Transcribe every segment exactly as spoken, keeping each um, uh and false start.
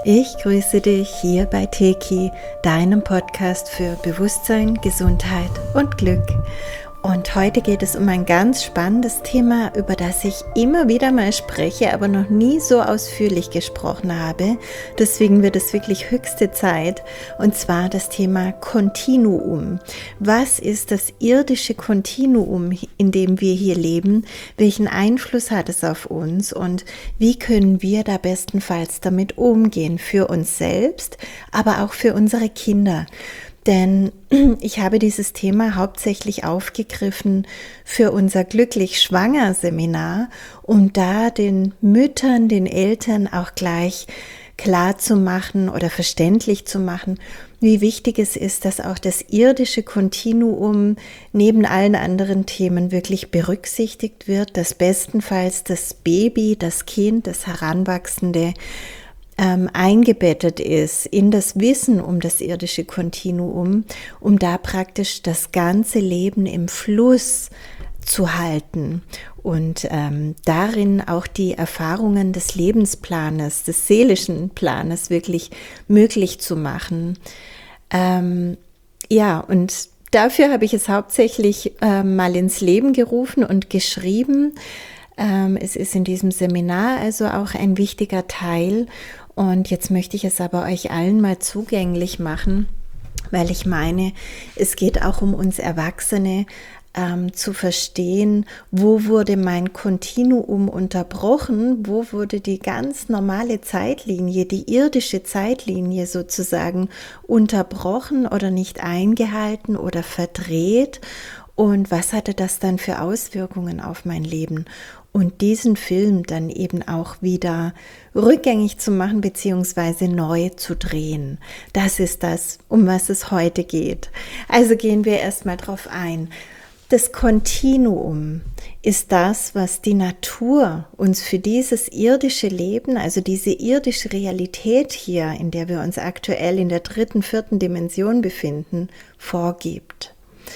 Ich grüße dich hier bei Teki, deinem Podcast für Bewusstsein, Gesundheit und Glück. Und heute geht es um ein ganz spannendes Thema, über das ich immer wieder mal spreche, aber noch nie so ausführlich gesprochen habe. Deswegen wird es wirklich höchste Zeit, und zwar das Thema Kontinuum. Was ist das irdische Kontinuum, in dem wir hier leben? Welchen Einfluss hat es auf uns und wie können wir da bestenfalls damit umgehen, für uns selbst, aber auch für unsere Kinder? Denn ich habe dieses Thema hauptsächlich aufgegriffen für unser Glücklich-Schwanger-Seminar, um da den Müttern, den Eltern auch gleich klar zu machen oder verständlich zu machen, wie wichtig es ist, dass auch das irdische Kontinuum neben allen anderen Themen wirklich berücksichtigt wird, dass bestenfalls das Baby, das Kind, das Heranwachsende Ähm, eingebettet ist in das Wissen um das irdische Kontinuum, um da praktisch das ganze Leben im Fluss zu halten und ähm, darin auch die Erfahrungen des Lebensplanes, des seelischen Planes wirklich möglich zu machen. Ähm, ja, und dafür habe ich es hauptsächlich äh, mal ins Leben gerufen und geschrieben. Ähm, es ist in diesem Seminar also auch ein wichtiger Teil. Und jetzt möchte ich es aber euch allen mal zugänglich machen, weil ich meine, es geht auch um uns Erwachsene, ähm, zu verstehen, wo wurde mein Kontinuum unterbrochen, wo wurde die ganz normale Zeitlinie, die irdische Zeitlinie sozusagen unterbrochen oder nicht eingehalten oder verdreht. Und was hatte das dann für Auswirkungen auf mein Leben? Und diesen Film dann eben auch wieder rückgängig zu machen beziehungsweise neu zu drehen. Das ist das, um was es heute geht. Also gehen wir erstmal drauf ein. Das Kontinuum ist das, was die Natur uns für dieses irdische Leben, also diese irdische Realität hier, in der wir uns aktuell in der dritten, vierten Dimension befinden, vorgibt.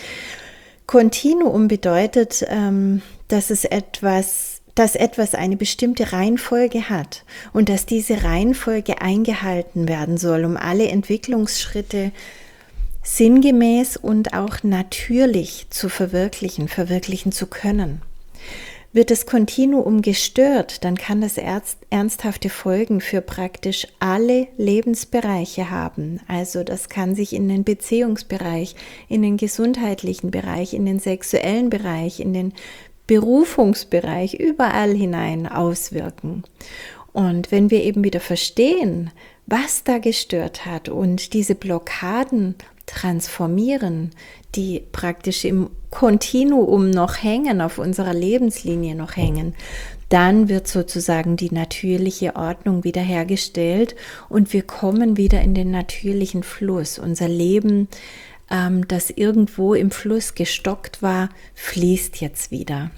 Kontinuum bedeutet, ähm, dass es etwas, dass etwas eine bestimmte Reihenfolge hat und dass diese Reihenfolge eingehalten werden soll, um alle Entwicklungsschritte sinngemäß und auch natürlich zu verwirklichen, verwirklichen zu können. Wird das Kontinuum gestört, dann kann das ernsthafte Folgen für praktisch alle Lebensbereiche haben. Also das kann sich in den Beziehungsbereich, in den gesundheitlichen Bereich, in den sexuellen Bereich, in den Berufungsbereich, überall hinein auswirken. Und wenn wir eben wieder verstehen, was da gestört hat und diese Blockaden transformieren, die praktisch im Kontinuum noch hängen, auf unserer Lebenslinie noch hängen, dann wird sozusagen die natürliche Ordnung wiederhergestellt und wir kommen wieder in den natürlichen Fluss. Unser Leben, ähm, das irgendwo im Fluss gestockt war, fließt jetzt wieder.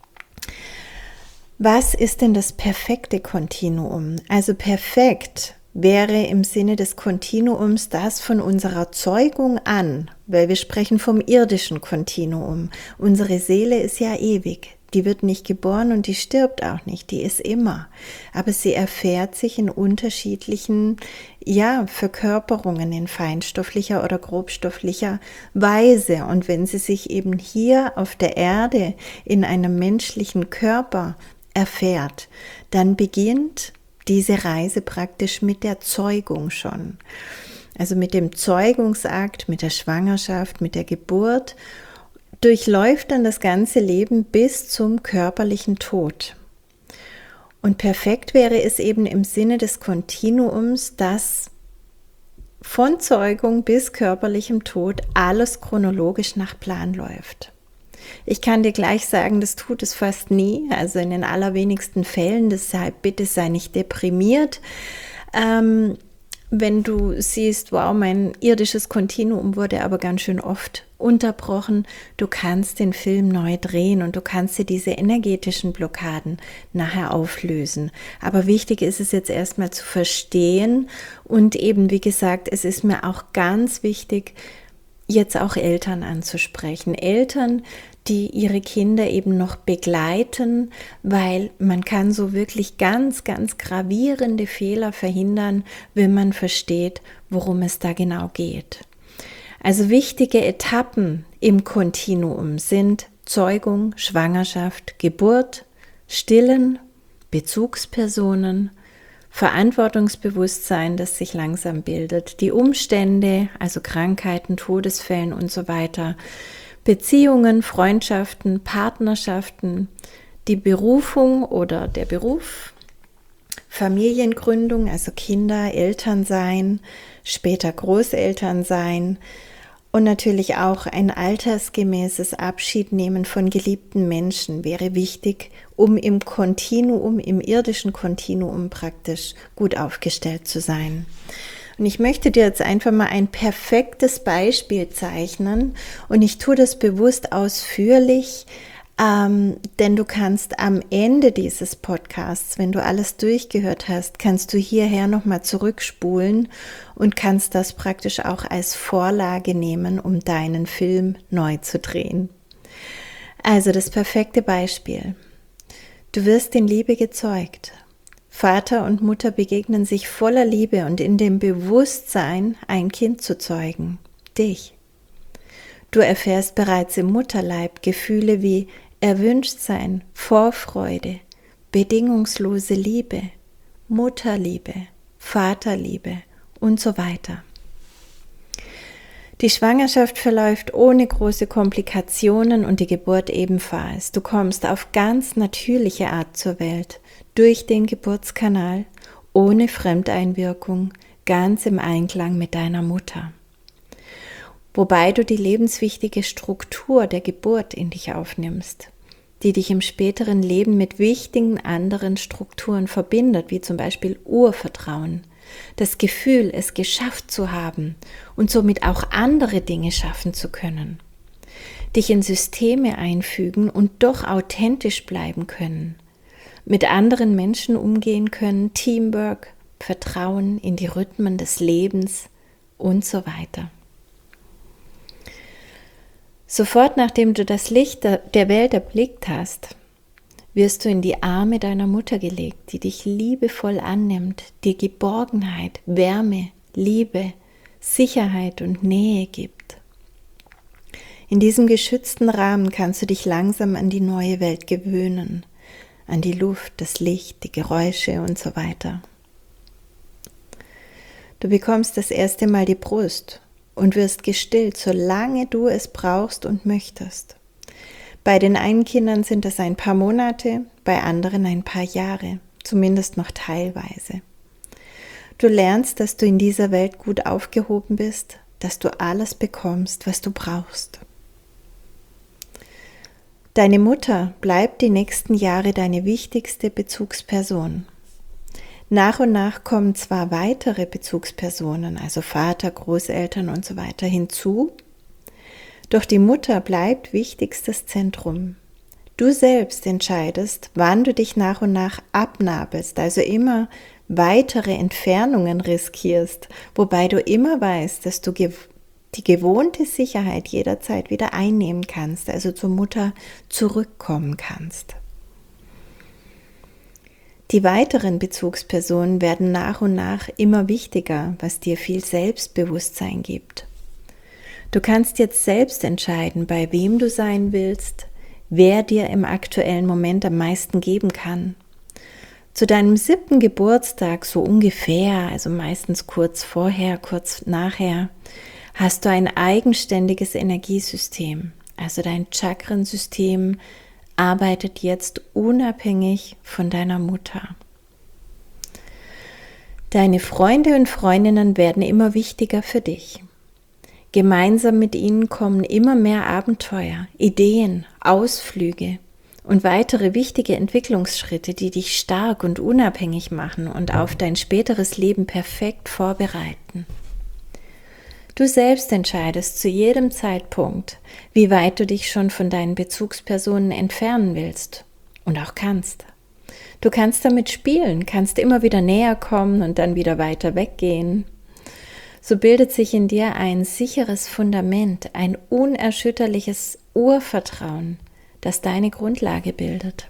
Was ist denn das perfekte Kontinuum? Also perfekt wäre im Sinne des Kontinuums das von unserer Zeugung an, weil wir sprechen vom irdischen Kontinuum. Unsere Seele ist ja ewig, die wird nicht geboren und die stirbt auch nicht, die ist immer. Aber sie erfährt sich in unterschiedlichen, ja, Verkörperungen in feinstofflicher oder grobstofflicher Weise. Und wenn sie sich eben hier auf der Erde in einem menschlichen Körper erfährt, dann beginnt diese Reise praktisch mit der Zeugung schon. Also mit dem Zeugungsakt, mit der Schwangerschaft, mit der Geburt, durchläuft dann das ganze Leben bis zum körperlichen Tod. Und perfekt wäre es eben im Sinne des Kontinuums, dass von Zeugung bis körperlichem Tod alles chronologisch nach Plan läuft. Ich kann dir gleich sagen, das tut es fast nie, also in den allerwenigsten Fällen, deshalb bitte sei nicht deprimiert. Ähm, wenn du siehst, wow, mein irdisches Kontinuum wurde aber ganz schön oft unterbrochen, du kannst den Film neu drehen und du kannst dir diese energetischen Blockaden nachher auflösen. Aber wichtig ist es jetzt erstmal zu verstehen und eben, wie gesagt, es ist mir auch ganz wichtig, jetzt auch Eltern anzusprechen. Eltern, die ihre Kinder eben noch begleiten, weil man kann so wirklich ganz, ganz gravierende Fehler verhindern, wenn man versteht, worum es da genau geht. Also wichtige Etappen im Kontinuum sind Zeugung, Schwangerschaft, Geburt, Stillen, Bezugspersonen, Verantwortungsbewusstsein, das sich langsam bildet, die Umstände, also Krankheiten, Todesfällen und so weiter, Beziehungen, Freundschaften, Partnerschaften, die Berufung oder der Beruf, Familiengründung, also Kinder, Elternsein, später Großelternsein und natürlich auch ein altersgemäßes Abschiednehmen von geliebten Menschen wäre wichtig, um im Kontinuum, im irdischen Kontinuum praktisch gut aufgestellt zu sein. Und ich möchte dir jetzt einfach mal ein perfektes Beispiel zeichnen und ich tue das bewusst ausführlich, ähm, denn du kannst am Ende dieses Podcasts, wenn du alles durchgehört hast, kannst du hierher nochmal zurückspulen und kannst das praktisch auch als Vorlage nehmen, um deinen Film neu zu drehen. Also das perfekte Beispiel. Du wirst in Liebe gezeugt. Vater und Mutter begegnen sich voller Liebe und in dem Bewusstsein, ein Kind zu zeugen, dich. Du erfährst bereits im Mutterleib Gefühle wie Erwünschtsein, Vorfreude, bedingungslose Liebe, Mutterliebe, Vaterliebe und so weiter. Die Schwangerschaft verläuft ohne große Komplikationen und die Geburt ebenfalls. Du kommst auf ganz natürliche Art zur Welt, durch den Geburtskanal, ohne Fremdeinwirkung, ganz im Einklang mit deiner Mutter. Wobei du die lebenswichtige Struktur der Geburt in dich aufnimmst, die dich im späteren Leben mit wichtigen anderen Strukturen verbindet, wie zum Beispiel Urvertrauen, das Gefühl, es geschafft zu haben und somit auch andere Dinge schaffen zu können, dich in Systeme einfügen und doch authentisch bleiben können, mit anderen Menschen umgehen können, Teamwork, Vertrauen in die Rhythmen des Lebens und so weiter. Sofort nachdem du das Licht der Welt erblickt hast, wirst du in die Arme deiner Mutter gelegt, die dich liebevoll annimmt, dir Geborgenheit, Wärme, Liebe, Sicherheit und Nähe gibt. In diesem geschützten Rahmen kannst du dich langsam an die neue Welt gewöhnen, an die Luft, das Licht, die Geräusche und so weiter. Du bekommst das erste Mal die Brust und wirst gestillt, solange du es brauchst und möchtest. Bei den einen Kindern sind es ein paar Monate, bei anderen ein paar Jahre, zumindest noch teilweise. Du lernst, dass du in dieser Welt gut aufgehoben bist, dass du alles bekommst, was du brauchst. Deine Mutter bleibt die nächsten Jahre deine wichtigste Bezugsperson. Nach und nach kommen zwar weitere Bezugspersonen, also Vater, Großeltern und so weiter hinzu, doch die Mutter bleibt wichtigstes Zentrum. Du selbst entscheidest, wann du dich nach und nach abnabelst, also immer weitere Entfernungen riskierst, wobei du immer weißt, dass du die gewohnte Sicherheit jederzeit wieder einnehmen kannst, also zur Mutter zurückkommen kannst. Die weiteren Bezugspersonen werden nach und nach immer wichtiger, was dir viel Selbstbewusstsein gibt. Du kannst jetzt selbst entscheiden, bei wem du sein willst, wer dir im aktuellen Moment am meisten geben kann. Zu deinem siebten Geburtstag, so ungefähr, also meistens kurz vorher, kurz nachher, hast du ein eigenständiges Energiesystem. Also dein Chakrensystem arbeitet jetzt unabhängig von deiner Mutter. Deine Freunde und Freundinnen werden immer wichtiger für dich. Gemeinsam mit ihnen kommen immer mehr Abenteuer, Ideen, Ausflüge und weitere wichtige Entwicklungsschritte, die dich stark und unabhängig machen und auf dein späteres Leben perfekt vorbereiten. Du selbst entscheidest zu jedem Zeitpunkt, wie weit du dich schon von deinen Bezugspersonen entfernen willst und auch kannst. Du kannst damit spielen, kannst immer wieder näher kommen und dann wieder weiter weggehen. so bildet sich in dir ein sicheres Fundament, ein unerschütterliches Urvertrauen, das deine Grundlage bildet.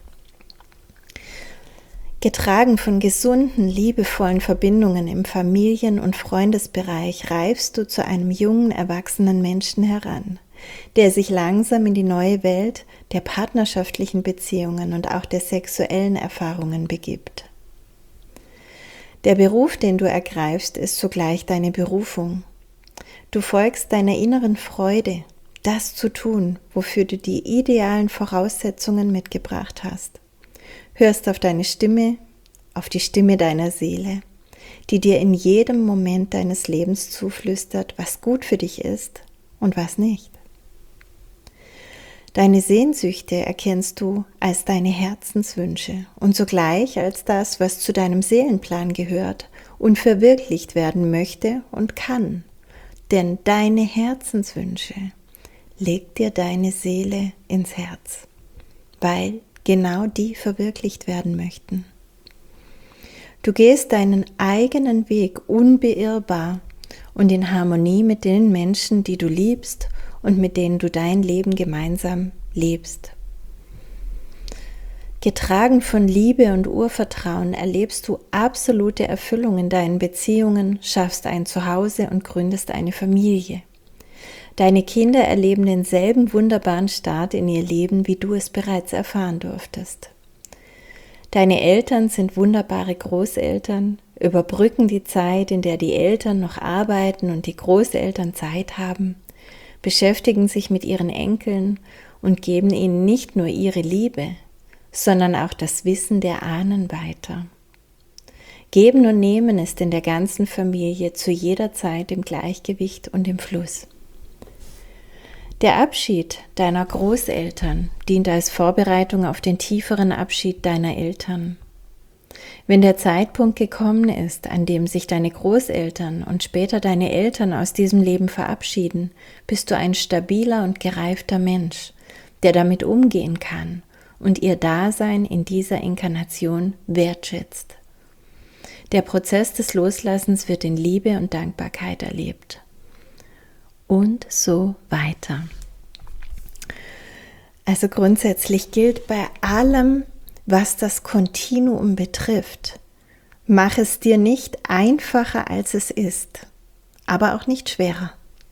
Getragen von gesunden, liebevollen Verbindungen im Familien- und Freundesbereich reifst du zu einem jungen, erwachsenen Menschen heran, der sich langsam in die neue Welt der partnerschaftlichen Beziehungen und auch der sexuellen Erfahrungen begibt. Der Beruf, den du ergreifst, ist zugleich deine Berufung. Du folgst deiner inneren Freude, das zu tun, wofür du die idealen Voraussetzungen mitgebracht hast. Hörst auf deine Stimme, auf die Stimme deiner Seele, die dir in jedem Moment deines Lebens zuflüstert, was gut für dich ist und was nicht. Deine Sehnsüchte erkennst du als deine Herzenswünsche und zugleich als das, was zu deinem Seelenplan gehört und verwirklicht werden möchte und kann. Denn deine Herzenswünsche legt dir deine Seele ins Herz, weil genau die verwirklicht werden möchten. Du gehst deinen eigenen Weg unbeirrbar und in Harmonie mit den Menschen, die du liebst und mit denen du dein Leben gemeinsam lebst. Getragen von Liebe und Urvertrauen erlebst du absolute Erfüllung in deinen Beziehungen, schaffst ein Zuhause und gründest eine Familie. Deine Kinder erleben denselben wunderbaren Start in ihr Leben, wie du es bereits erfahren durftest. Deine Eltern sind wunderbare Großeltern, überbrücken die Zeit, in der die Eltern noch arbeiten und die Großeltern Zeit haben, beschäftigen sich mit ihren Enkeln und geben ihnen nicht nur ihre Liebe, sondern auch das Wissen der Ahnen weiter. Geben und Nehmen ist in der ganzen Familie zu jeder Zeit im Gleichgewicht und im Fluss. Der Abschied deiner Großeltern dient als Vorbereitung auf den tieferen Abschied deiner Eltern. Wenn der Zeitpunkt gekommen ist, an dem sich deine Großeltern und später deine Eltern aus diesem Leben verabschieden, bist du ein stabiler und gereifter Mensch, der damit umgehen kann und ihr Dasein in dieser Inkarnation wertschätzt. Der Prozess des Loslassens wird in Liebe und Dankbarkeit erlebt. Und so weiter. Also grundsätzlich gilt bei allem, was das Kontinuum betrifft, mach es dir nicht einfacher, als es ist, aber auch nicht schwerer.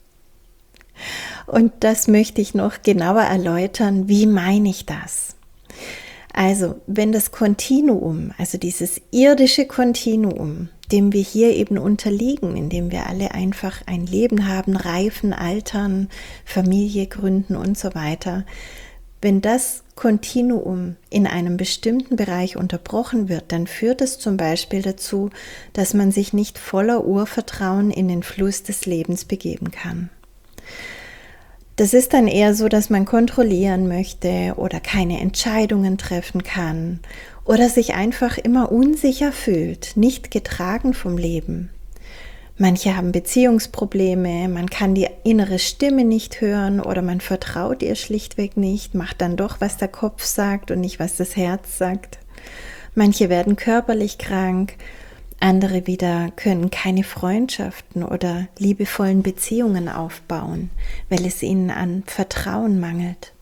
Und das möchte ich noch genauer erläutern, wie meine ich das? Also, wenn das Kontinuum, also dieses irdische Kontinuum, dem wir hier eben unterliegen, in dem wir alle einfach ein Leben haben, reifen, altern, Familie gründen und so weiter, wenn das Kontinuum in einem bestimmten Bereich unterbrochen wird, dann führt es zum Beispiel dazu, dass man sich nicht voller Urvertrauen in den Fluss des Lebens begeben kann. Das ist dann eher so, dass man kontrollieren möchte oder keine Entscheidungen treffen kann oder sich einfach immer unsicher fühlt, nicht getragen vom Leben. Manche haben Beziehungsprobleme, man kann die innere Stimme nicht hören oder man vertraut ihr schlichtweg nicht, macht dann doch, was der Kopf sagt und nicht, was das Herz sagt. Manche werden körperlich krank, andere wieder können keine Freundschaften oder liebevollen Beziehungen aufbauen, weil es ihnen an Vertrauen mangelt.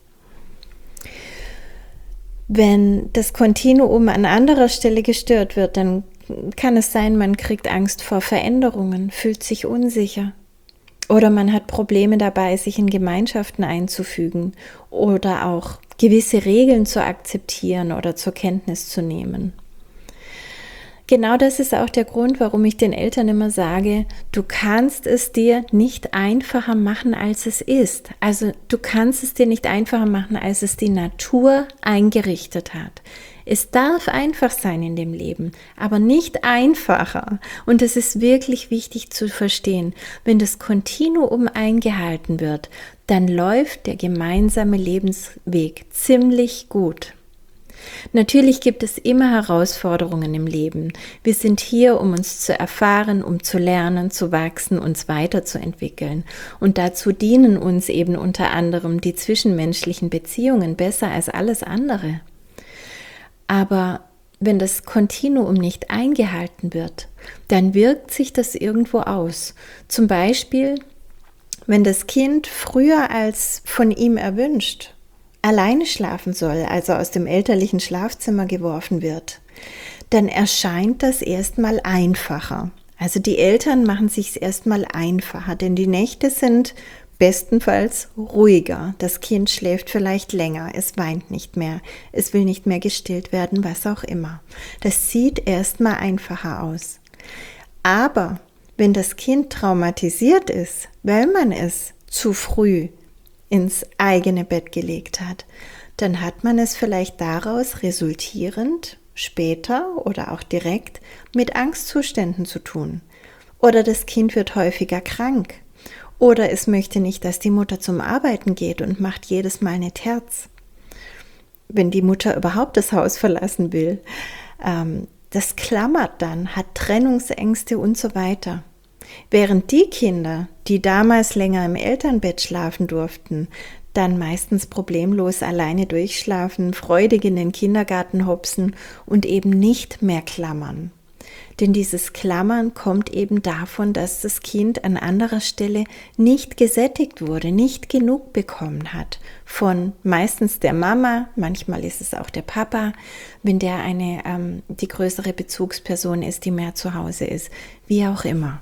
Wenn das Kontinuum an anderer Stelle gestört wird, dann kann es sein, man kriegt Angst vor Veränderungen, fühlt sich unsicher. Oder man hat Probleme dabei, sich in Gemeinschaften einzufügen oder auch gewisse Regeln zu akzeptieren oder zur Kenntnis zu nehmen. Genau das ist auch der Grund, warum ich den Eltern immer sage, du kannst es dir nicht einfacher machen, als es ist. Also du kannst es dir nicht einfacher machen, als es die Natur eingerichtet hat. Es darf einfach sein in dem Leben, aber nicht einfacher. Und es ist wirklich wichtig zu verstehen, wenn das Kontinuum eingehalten wird, dann läuft der gemeinsame Lebensweg ziemlich gut. Natürlich gibt es immer Herausforderungen im Leben. Wir sind hier, um uns zu erfahren, um zu lernen, zu wachsen, uns weiterzuentwickeln. Und dazu dienen uns eben unter anderem die zwischenmenschlichen Beziehungen besser als alles andere. Aber wenn das Kontinuum nicht eingehalten wird, dann wirkt sich das irgendwo aus. Zum Beispiel, wenn das Kind früher als von ihm erwünscht alleine schlafen soll, also aus dem elterlichen Schlafzimmer geworfen wird, dann erscheint das erstmal einfacher. Also die Eltern machen es sich erstmal einfacher, denn die Nächte sind bestenfalls ruhiger. Das Kind schläft vielleicht länger, es weint nicht mehr, es will nicht mehr gestillt werden, was auch immer. Das sieht erstmal einfacher aus. Aber wenn das Kind traumatisiert ist, weil man es zu früh ins eigene Bett gelegt hat, dann hat man es vielleicht daraus resultierend später oder auch direkt mit Angstzuständen zu tun. Oder das Kind wird häufiger krank. Oder es möchte nicht, dass die Mutter zum Arbeiten geht und macht jedes Mal eine Terz. Wenn die Mutter überhaupt das Haus verlassen will, ähm, das klammert dann, hat Trennungsängste und so weiter. Während die Kinder, die damals länger im Elternbett schlafen durften, dann meistens problemlos alleine durchschlafen, freudig in den Kindergarten hopsen und eben nicht mehr klammern. Denn dieses Klammern kommt eben davon, dass das Kind an anderer Stelle nicht gesättigt wurde, nicht genug bekommen hat von meistens der Mama, manchmal ist es auch der Papa, wenn der eine ähm, die größere Bezugsperson ist, die mehr zu Hause ist, wie auch immer.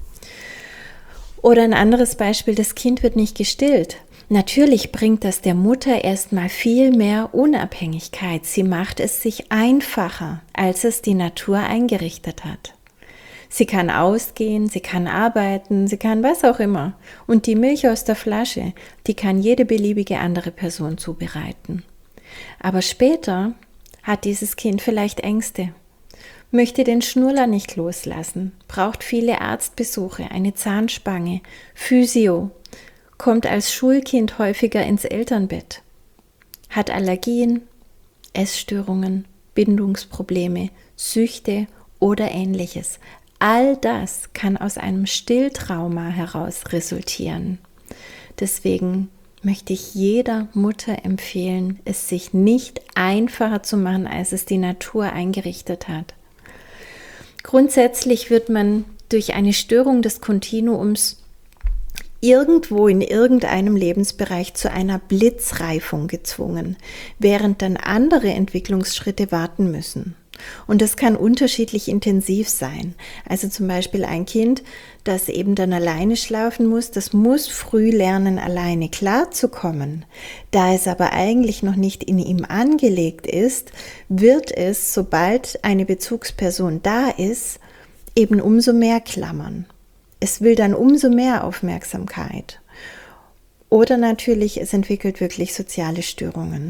Oder ein anderes Beispiel, das Kind wird nicht gestillt. Natürlich bringt das der Mutter erstmal viel mehr Unabhängigkeit. Sie macht es sich einfacher, als es die Natur eingerichtet hat. Sie kann ausgehen, sie kann arbeiten, sie kann was auch immer. Und die Milch aus der Flasche, die kann jede beliebige andere Person zubereiten. Aber später hat dieses Kind vielleicht Ängste, möchte den Schnuller nicht loslassen, braucht viele Arztbesuche, eine Zahnspange, Physio, kommt als Schulkind häufiger ins Elternbett, hat Allergien, Essstörungen, Bindungsprobleme, Süchte oder Ähnliches. All das kann aus einem Stilltrauma heraus resultieren. Deswegen möchte ich jeder Mutter empfehlen, es sich nicht einfacher zu machen, als es die Natur eingerichtet hat. Grundsätzlich wird man durch eine Störung des Kontinuums irgendwo in irgendeinem Lebensbereich zu einer Blitzreifung gezwungen, während dann andere Entwicklungsschritte warten müssen. Und das kann unterschiedlich intensiv sein. Also zum Beispiel ein Kind, das eben dann alleine schlafen muss, das muss früh lernen, alleine klarzukommen. Da es aber eigentlich noch nicht in ihm angelegt ist, wird es, sobald eine Bezugsperson da ist, eben umso mehr klammern. Es will dann umso mehr Aufmerksamkeit. Oder natürlich, es entwickelt wirklich soziale Störungen.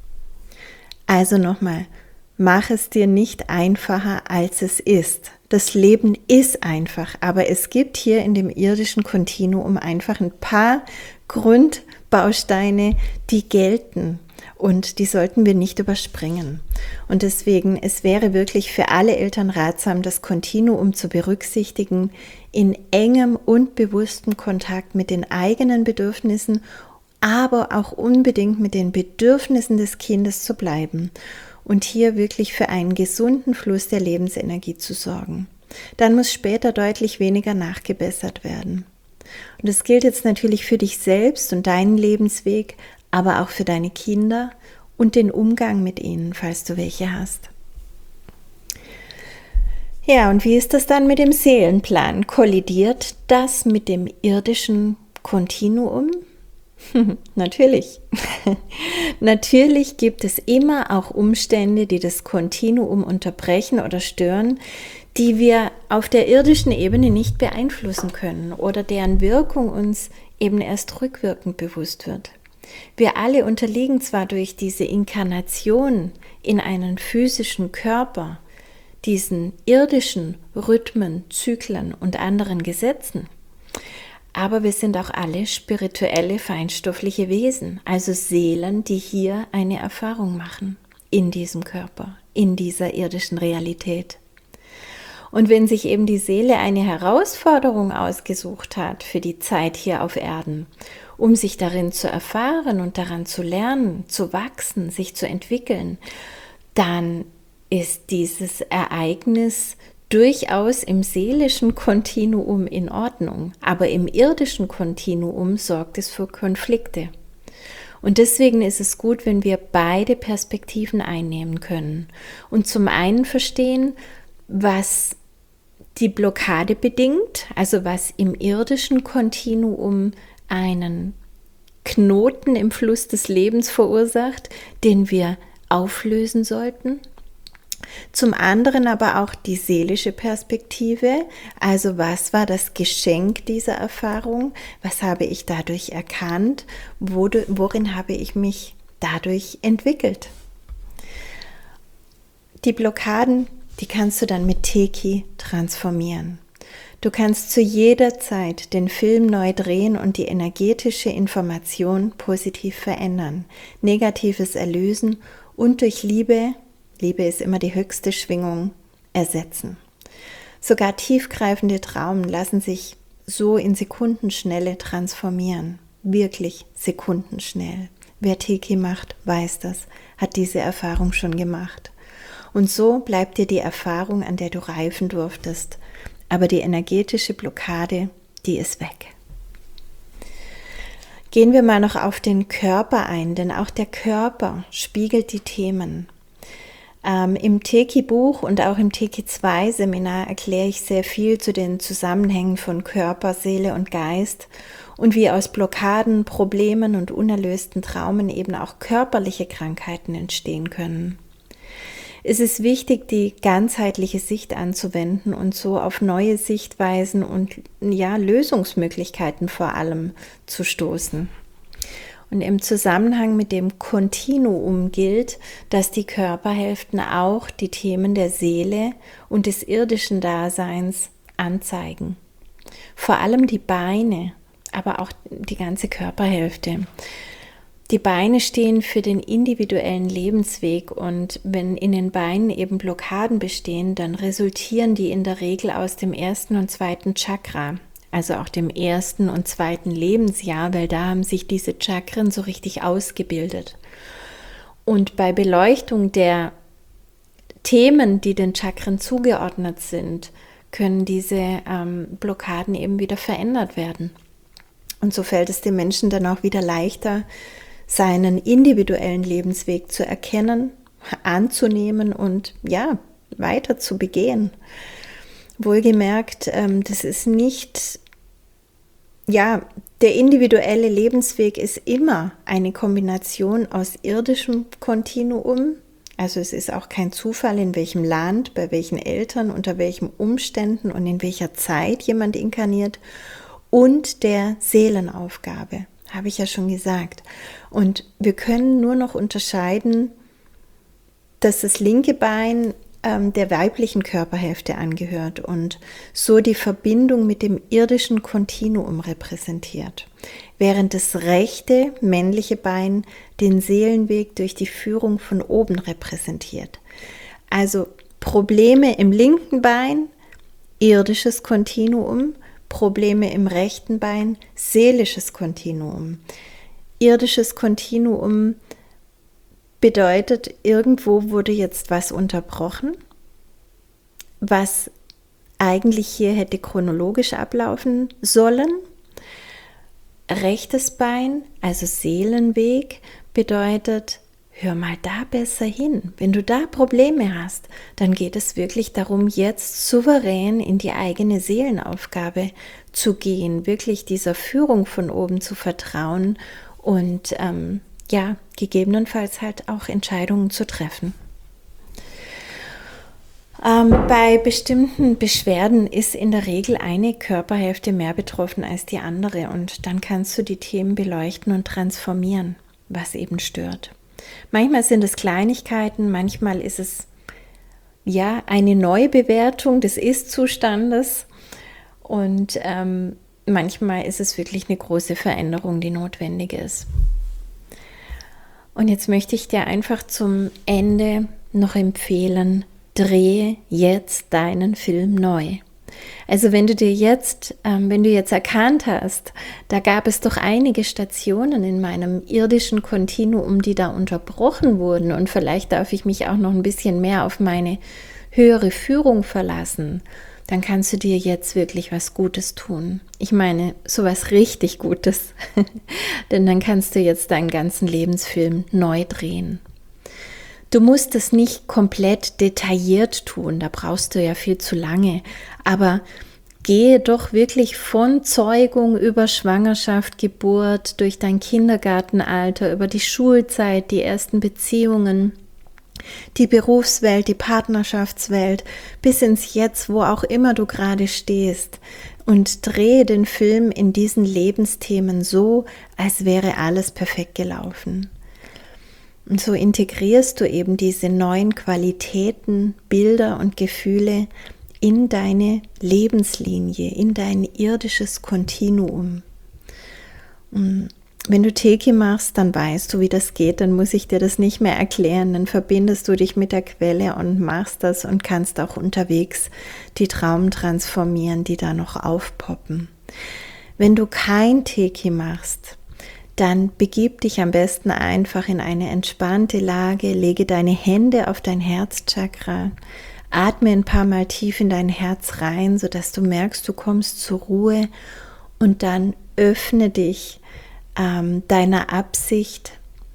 Also nochmal, mach es dir nicht einfacher, als es ist. Das Leben ist einfach, aber es gibt hier in dem irdischen Kontinuum einfach ein paar Grundbausteine, die gelten. Und die sollten wir nicht überspringen. Und deswegen, es wäre wirklich für alle Eltern ratsam, das Kontinuum zu berücksichtigen, in engem und bewusstem Kontakt mit den eigenen Bedürfnissen, aber auch unbedingt mit den Bedürfnissen des Kindes zu bleiben und hier wirklich für einen gesunden Fluss der Lebensenergie zu sorgen. Dann muss später deutlich weniger nachgebessert werden. Und das gilt jetzt natürlich für dich selbst und deinen Lebensweg, aber auch für deine Kinder und den Umgang mit ihnen, falls du welche hast. Ja, und wie ist das dann mit dem Seelenplan? Kollidiert das mit dem irdischen Kontinuum? Natürlich. Natürlich gibt es immer auch Umstände, die das Kontinuum unterbrechen oder stören, die wir auf der irdischen Ebene nicht beeinflussen können oder deren Wirkung uns eben erst rückwirkend bewusst wird. Wir alle unterliegen zwar durch diese Inkarnation in einen physischen Körper, diesen irdischen Rhythmen, Zyklen und anderen Gesetzen, aber wir sind auch alle spirituelle, feinstoffliche Wesen, also Seelen, die hier eine Erfahrung machen in diesem Körper, in dieser irdischen Realität. Und wenn sich eben die Seele eine Herausforderung ausgesucht hat für die Zeit hier auf Erden, um sich darin zu erfahren und daran zu lernen, zu wachsen, sich zu entwickeln, dann ist dieses Ereignis durchaus im seelischen Kontinuum in Ordnung, aber im irdischen Kontinuum sorgt es für Konflikte. Und deswegen ist es gut, wenn wir beide Perspektiven einnehmen können und zum einen verstehen, was die Blockade bedingt, also was im irdischen Kontinuum einen Knoten im Fluss des Lebens verursacht, den wir auflösen sollten. Zum anderen aber auch die seelische Perspektive, also was war das Geschenk dieser Erfahrung, was habe ich dadurch erkannt, worin habe ich mich dadurch entwickelt. Die Blockaden, die kannst du dann mit Teki transformieren. Du kannst zu jeder Zeit den Film neu drehen und die energetische Information positiv verändern, Negatives erlösen und durch Liebe, Liebe ist immer die höchste Schwingung, ersetzen. Sogar tiefgreifende Traumen lassen sich so in Sekundenschnelle transformieren. Wirklich sekundenschnell. Wer Teki macht, weiß das, hat diese Erfahrung schon gemacht. Und so bleibt dir die Erfahrung, an der du reifen durftest. Aber die energetische Blockade, die ist weg. Gehen wir mal noch auf den Körper ein, denn auch der Körper spiegelt die Themen. Ähm, Im Teki-Buch und auch im Teki zwei Seminar erkläre ich sehr viel zu den Zusammenhängen von Körper, Seele und Geist und wie aus Blockaden, Problemen und unerlösten Traumen eben auch körperliche Krankheiten entstehen können. Es ist wichtig, die ganzheitliche Sicht anzuwenden und so auf neue Sichtweisen und ja, Lösungsmöglichkeiten vor allem zu stoßen. Und im Zusammenhang mit dem Kontinuum gilt, dass die Körperhälften auch die Themen der Seele und des irdischen Daseins anzeigen. Vor allem die Beine, aber auch die ganze Körperhälfte. Die Beine stehen für den individuellen Lebensweg und wenn in den Beinen eben Blockaden bestehen, dann resultieren die in der Regel aus dem ersten und zweiten Chakra, also auch dem ersten und zweiten Lebensjahr, weil da haben sich diese Chakren so richtig ausgebildet. Und bei Beleuchtung der Themen, die den Chakren zugeordnet sind, können diese ähm, Blockaden eben wieder verändert werden. Und so fällt es dem Menschen dann auch wieder leichter, seinen individuellen Lebensweg zu erkennen, anzunehmen und ja, weiter zu begehen. Wohlgemerkt, ähm, das ist nicht, ja, der individuelle Lebensweg ist immer eine Kombination aus irdischem Kontinuum, also es ist auch kein Zufall, in welchem Land, bei welchen Eltern, unter welchen Umständen und in welcher Zeit jemand inkarniert, und der Seelenaufgabe. Habe ich ja schon gesagt. Und wir können nur noch unterscheiden, dass das linke Bein ähm, der weiblichen Körperhälfte angehört und so die Verbindung mit dem irdischen Kontinuum repräsentiert, während das rechte männliche Bein den Seelenweg durch die Führung von oben repräsentiert. Also Probleme im linken Bein, irdisches Kontinuum, Probleme im rechten Bein, seelisches Kontinuum. Irdisches Kontinuum bedeutet, irgendwo wurde jetzt was unterbrochen, was eigentlich hier hätte chronologisch ablaufen sollen. Rechtes Bein, also Seelenweg, bedeutet, hör mal da besser hin. Wenn du da Probleme hast, dann geht es wirklich darum, jetzt souverän in die eigene Seelenaufgabe zu gehen, wirklich dieser Führung von oben zu vertrauen und ähm, ja, gegebenenfalls halt auch Entscheidungen zu treffen. Ähm, bei bestimmten Beschwerden ist in der Regel eine Körperhälfte mehr betroffen als die andere und dann kannst du die Themen beleuchten und transformieren, was eben stört. Manchmal sind es Kleinigkeiten, manchmal ist es ja eine Neubewertung des Ist-Zustandes und ähm, manchmal ist es wirklich eine große Veränderung, die notwendig ist. Und jetzt möchte ich dir einfach zum Ende noch empfehlen, drehe jetzt deinen Film neu. Also wenn du dir jetzt, ähm, wenn du jetzt erkannt hast, da gab es doch einige Stationen in meinem irdischen Kontinuum, die da unterbrochen wurden und vielleicht darf ich mich auch noch ein bisschen mehr auf meine höhere Führung verlassen, dann kannst du dir jetzt wirklich was Gutes tun. Ich meine, sowas richtig Gutes, denn dann kannst du jetzt deinen ganzen Lebensfilm neu drehen. Du musst es nicht komplett detailliert tun, da brauchst du ja viel zu lange, aber gehe doch wirklich von Zeugung über Schwangerschaft, Geburt, durch dein Kindergartenalter, über die Schulzeit, die ersten Beziehungen, die Berufswelt, die Partnerschaftswelt, bis ins Jetzt, wo auch immer du gerade stehst, und drehe den Film in diesen Lebensthemen so, als wäre alles perfekt gelaufen. Und so integrierst du eben diese neuen Qualitäten, Bilder und Gefühle in deine Lebenslinie, in dein irdisches Kontinuum. Und wenn du Teki machst, dann weißt du, wie das geht, dann muss ich dir das nicht mehr erklären, dann verbindest du dich mit der Quelle und machst das und kannst auch unterwegs die Traumen transformieren, die da noch aufpoppen. Wenn du kein Teki machst, dann begib dich am besten einfach in eine entspannte Lage, lege deine Hände auf dein Herzchakra, atme ein paar Mal tief in dein Herz rein, sodass du merkst, du kommst zur Ruhe und dann öffne dich ähm, deiner Absicht,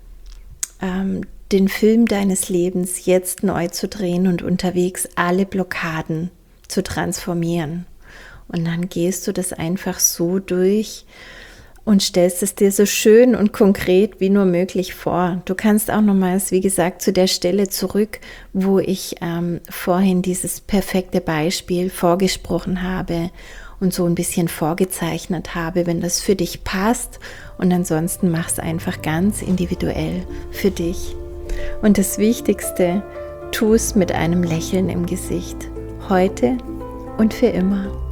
ähm, den Film deines Lebens jetzt neu zu drehen und unterwegs alle Blockaden zu transformieren. Und dann gehst du das einfach so durch und stellst es dir so schön und konkret wie nur möglich vor. Du kannst auch nochmals, wie gesagt, zu der Stelle zurück, wo ich ähm, vorhin dieses perfekte Beispiel vorgesprochen habe und so ein bisschen vorgezeichnet habe, wenn das für dich passt. Und ansonsten mach es einfach ganz individuell für dich. Und das Wichtigste, tu es mit einem Lächeln im Gesicht, heute und für immer.